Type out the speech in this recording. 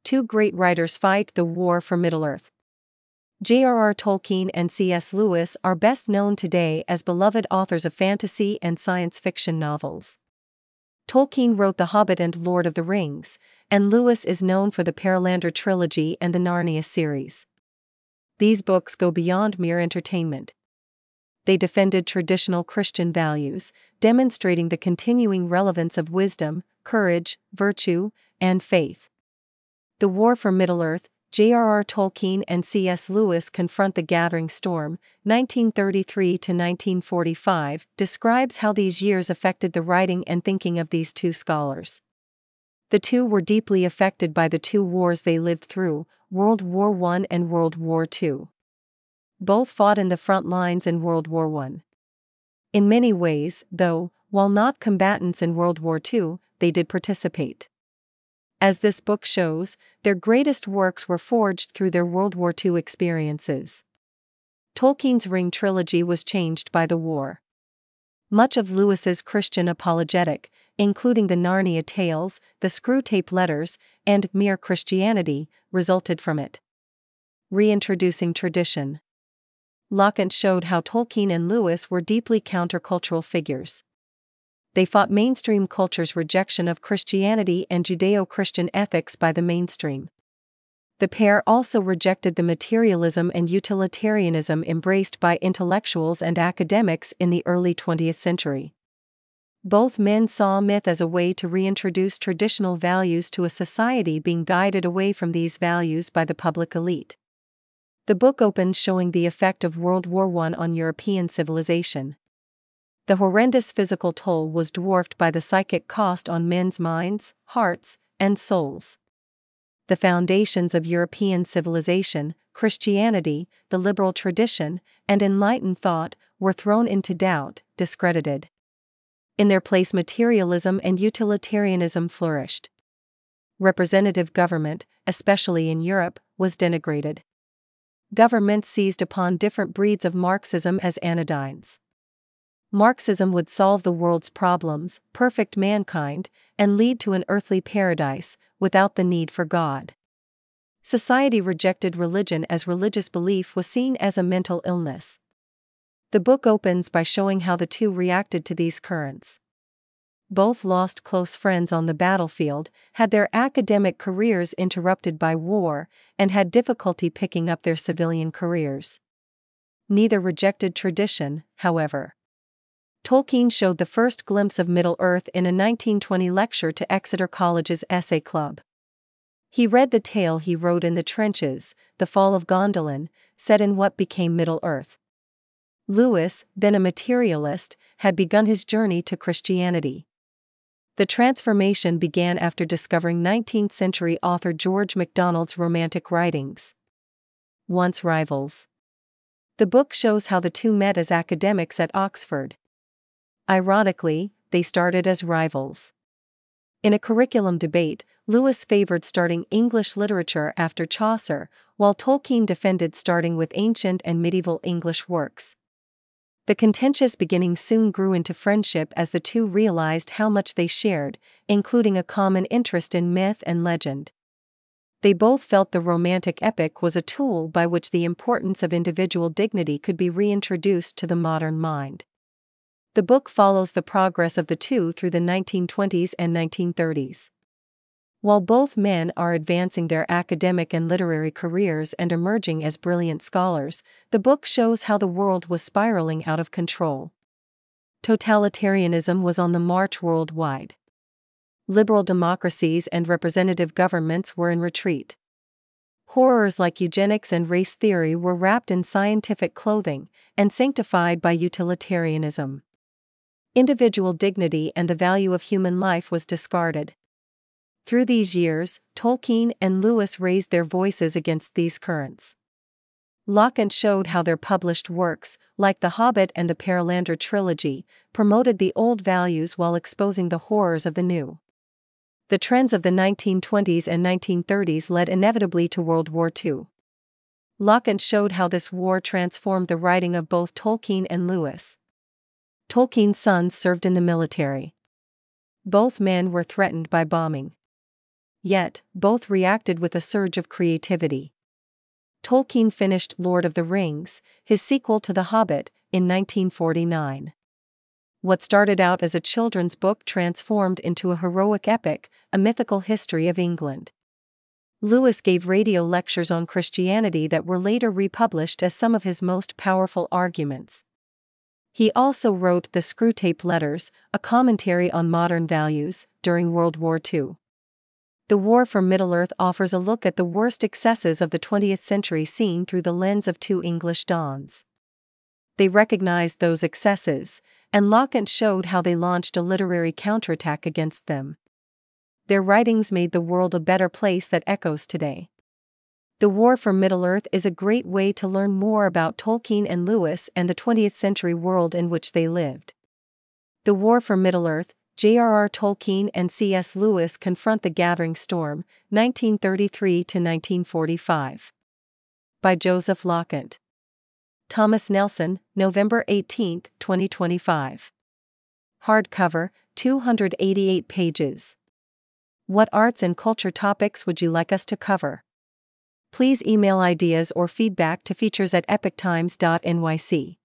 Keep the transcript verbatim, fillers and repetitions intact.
Two great writers fight the war for Middle-earth. J R R Tolkien and C S Lewis are best known today as beloved authors of fantasy and science fiction novels. Tolkien wrote The Hobbit and Lord of the Rings, and Lewis is known for the Perelandra trilogy and the Narnia series. These books go beyond mere entertainment. They defended traditional Christian values, demonstrating the continuing relevance of wisdom, courage, virtue, and faith. The War for Middle-earth, J R R Tolkien and C S Lewis confront the gathering storm, nineteen thirty-three to nineteen forty-five, describes how these years affected the writing and thinking of these two scholars. The two were deeply affected by the two wars they lived through, World War One and World War Two. Both fought in the front lines in World War One. In many ways, though, while not combatants in World War Two, they did participate. As this book shows, their greatest works were forged through their World War Two experiences. Tolkien's Ring trilogy was changed by the war. Much of Lewis's Christian apologetic, including the Narnia tales, the Screwtape Letters, and Mere Christianity, resulted from it. Reintroducing tradition. Lockant showed how Tolkien and Lewis were deeply countercultural figures. They fought mainstream culture's rejection of Christianity and Judeo-Christian ethics by the mainstream. The pair also rejected the materialism and utilitarianism embraced by intellectuals and academics in the early twentieth century. Both men saw myth as a way to reintroduce traditional values to a society being guided away from these values by the public elite. The book opens showing the effect of World War One on European civilization. The horrendous physical toll was dwarfed by the psychic cost on men's minds, hearts, and souls. The foundations of European civilization, Christianity, the liberal tradition, and enlightened thought, were thrown into doubt, discredited. In their place, materialism and utilitarianism flourished. Representative government, especially in Europe, was denigrated. Governments seized upon different breeds of Marxism as anodynes. Marxism would solve the world's problems, perfect mankind, and lead to an earthly paradise, without the need for God. Society rejected religion as religious belief was seen as a mental illness. The book opens by showing how the two reacted to these currents. Both lost close friends on the battlefield, had their academic careers interrupted by war, and had difficulty picking up their civilian careers. Neither rejected tradition, however. Tolkien showed the first glimpse of Middle-earth in a nineteen twenty lecture to Exeter College's Essay Club. He read the tale he wrote in the trenches, The Fall of Gondolin, set in what became Middle-earth. Lewis, then a materialist, had begun his journey to Christianity. The transformation began after discovering nineteenth century author George MacDonald's Romantic writings. Once rivals. The book shows how the two met as academics at Oxford. Ironically, they started as rivals. In a curriculum debate, Lewis favored starting English literature after Chaucer, while Tolkien defended starting with ancient and medieval English works. The contentious beginning soon grew into friendship as the two realized how much they shared, including a common interest in myth and legend. They both felt the Romantic epic was a tool by which the importance of individual dignity could be reintroduced to the modern mind. The book follows the progress of the two through the nineteen twenties and nineteen thirties. While both men are advancing their academic and literary careers and emerging as brilliant scholars, the book shows how the world was spiraling out of control. Totalitarianism was on the march worldwide. Liberal democracies and representative governments were in retreat. Horrors like eugenics and race theory were wrapped in scientific clothing and sanctified by utilitarianism. Individual dignity and the value of human life was discarded. Through these years, Tolkien and Lewis raised their voices against these currents. Lockant showed how their published works, like The Hobbit and the Perelandra trilogy, promoted the old values while exposing the horrors of the new. The trends of the nineteen twenties and nineteen thirties led inevitably to World War Two. Lockant showed how this war transformed the writing of both Tolkien and Lewis. Tolkien's sons served in the military. Both men were threatened by bombing. Yet, both reacted with a surge of creativity. Tolkien finished Lord of the Rings, his sequel to The Hobbit, in nineteen forty-nine. What started out as a children's book transformed into a heroic epic, a mythical history of England. Lewis gave radio lectures on Christianity that were later republished as some of his most powerful arguments. He also wrote the Screwtape Letters, a commentary on modern values, during World War Two. The War for Middle-earth offers a look at the worst excesses of the twentieth century seen through the lens of two English dons. They recognized those excesses, and Lockhart showed how they launched a literary counterattack against them. Their writings made the world a better place that echoes today. The War for Middle-earth is a great way to learn more about Tolkien and Lewis and the twentieth century world in which they lived. The War for Middle-earth, J R R Tolkien and C S Lewis confront the gathering storm, nineteen thirty-three to nineteen forty-five. By Joseph Lockhart. Thomas Nelson, November eighteenth, twenty twenty-five. Hardcover, two hundred eighty-eight pages. What arts and culture topics would you like us to cover? Please email ideas or feedback to features at epoch times dot n y c.